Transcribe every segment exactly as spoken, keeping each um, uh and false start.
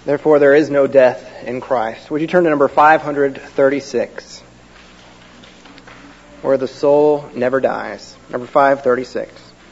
Therefore, there is no death in Christ. Would you turn to number five thirty-six? Where the soul never dies. Number five thirty-six.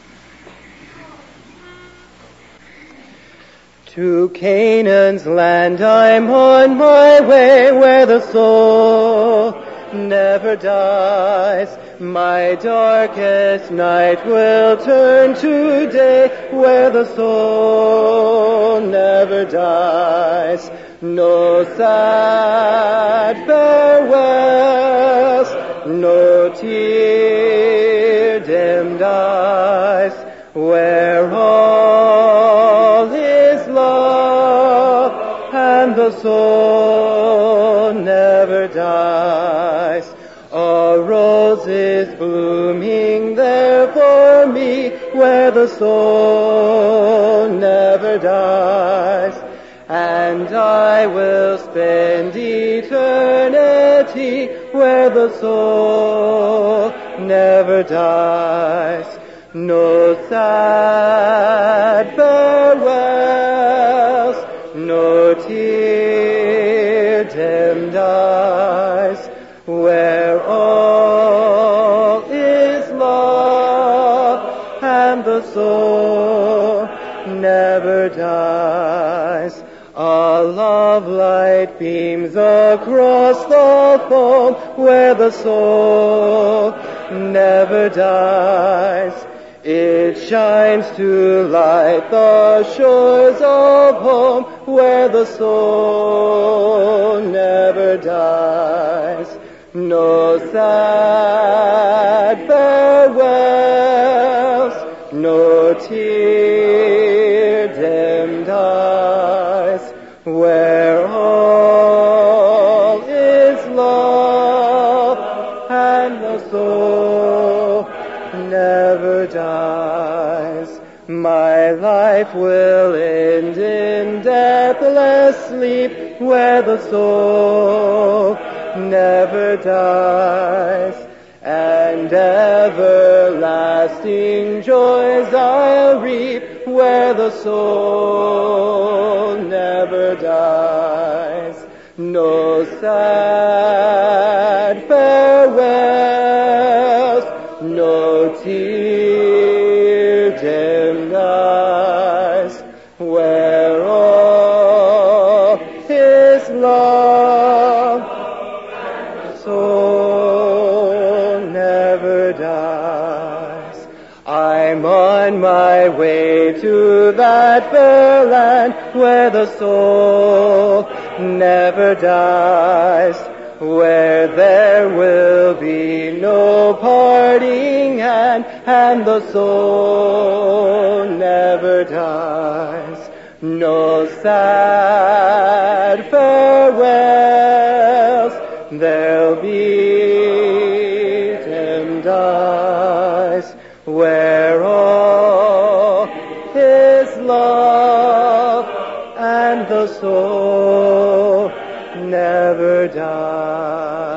To Canaan's land I'm on my way, where the soul never dies. My darkest night will turn to day, where the soul never dies. No sad farewells, no tear-dimmed eyes, where all is love and the soul never dies. A rose is blooming there for me, where the soul never dies. And I will spend eternity where the soul never dies. No sad farewells, no tear-dimmed eyes, where all is love and the soul never dies. A love light beams across the foam where the soul never dies. It shines to light the shores of home where the soul never dies. No sad farewells, no tear-dimmed eyes, where all is love and the soul never dies. My life will end in deathless sleep where the soul never dies, and everlasting joys I'll reap where the soul never dies. No sad farewells, no tear-dimmed eyes, where all is love, soul never dies. I'm on my way to that fair land where the soul never dies, where there will be no parting hand and the soul never dies. No sad farewells, there'll be dimmed eyes, where all is love and the soul never dies.